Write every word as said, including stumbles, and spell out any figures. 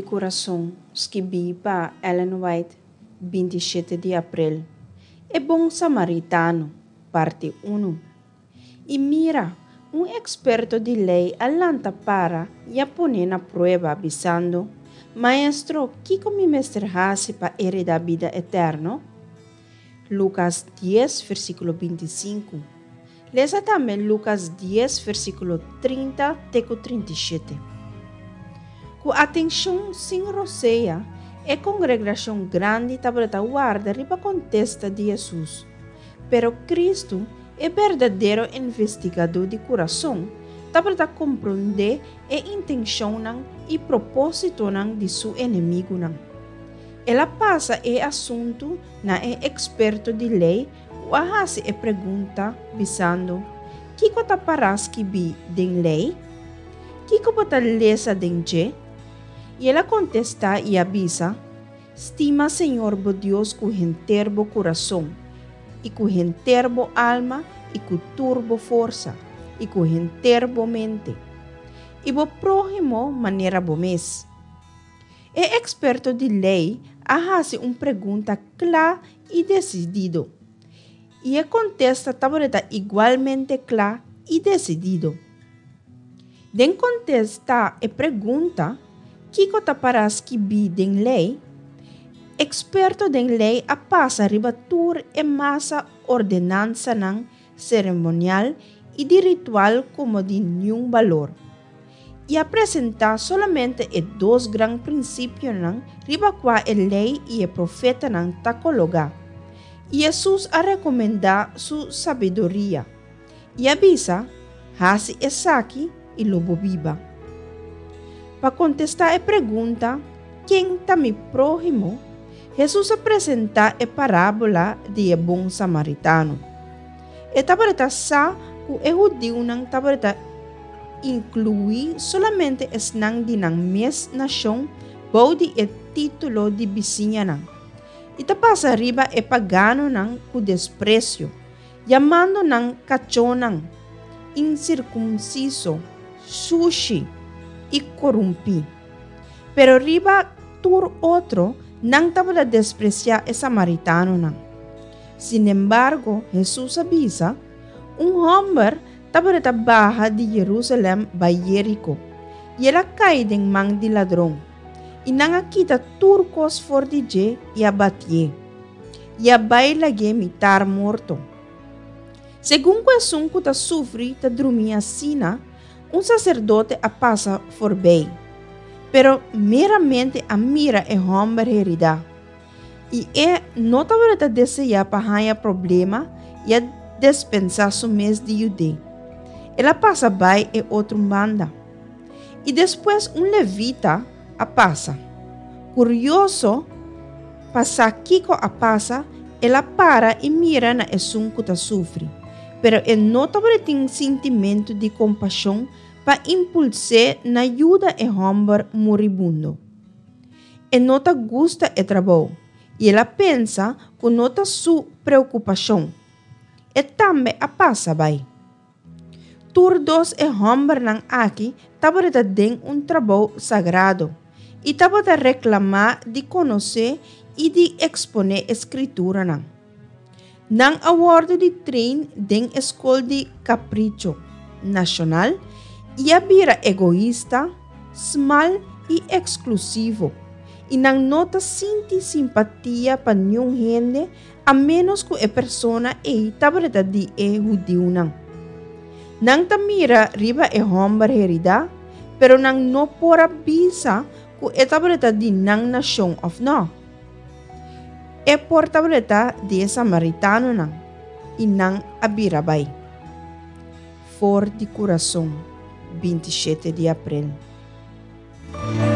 coração, escrevi para Ellen White, vinte e sete de abril. É bom samaritano, parte um. E mira, um experto de lei alanta para e a pone na prova avisando, Maestro, que me mestrarás para heredar a vida eterna? Lucas dez, versículo vinte e cinco. Lesa também Lucas dez, versículo trinta até trinta e sete. Com atenção sem roceia, a congregação grande estava guarda riba contesta de Jesus. Pero Cristo é verdadeiro investigador de coração, estava compreender a intenção e propósito de seu inimigo. Ela passa o assunto na é experto de lei o hace a pergunta visando que kota paras que bi den lei? Que kota lesa den je? E ela contesta e avisa, estima Senhor bo Deus com enterbo coração, e com enterbo alma, e com turbo força, e com enterbo mente, e bo próximo maneira bo mes. É experto de lei hace uma pergunta clara e decidido, e a contesta tabareta igualmente clara e decidido. Den contesta a pergunta, que kota paras que bi den lei? Experto den lei a passa ribatur e massa ordenança nang cerimonial e de ritual como de nenhum valor. E apresenta solamente e dois grandes princípios nang riba qua a lei e a profeta nang tacologa. E Jesus a recomenda sua sabedoria. E avisa, hasi esaki e lobo viva. Para contestar a pergunta, quem está me próximo? Jesus apresenta a parábola de o bom samaritano. E tabareta sa o judeu não tabareta inclui solamente es nang di nang mes nação bodi e título de vizinha nang. E tapasa riba e pagano nang o desprecio, llamando nang cachonang, incircunciso, sushi, e corrompi. Pero riba tur outro não estava despreciar o samaritano não. Sin embargo, Jesus avisa, um homem estava da barra de Jerusalém para Jerico, e ela cai em mão de ladrão, e não quita turcos for de je e abatie, e a baila que mitar morto. Segundo o assunto que sofre, ta dormia sina, um sacerdote a passa por bem, pero meramente a mira é homem herida. E é não estava desejar para problema e a dispensar seu mês de judeu. Ela passa bem e outro banda. E depois um levita a passa. Curioso, passa Kiko a passa, ela para e mira na assunto que sofre. Pero ele não tem sentimento de compaixão para impulsar na ajuda ao homem moribundo. Ele não gosta do trabalho e ela pensa que não é sua preocupação. E também a passa bem. Todos os homens não aqui estavam tendo um trabalho sagrado e estavam a reclamar de conhecer e de exponer a escritura. Não. Nang award de trein den escola de capricho nacional e a vira egoísta, small e exclusivo e nang nota sinti simpatia para nenhum gente a menos que a persona e tabreta de e judeu nang. Nang tamira riba e homem herida, pero nang no pora bisa que e tabreta de nang nação of no. É portabreta de samaritano não, e não abirabay. For de coração, vinte e sete de abril.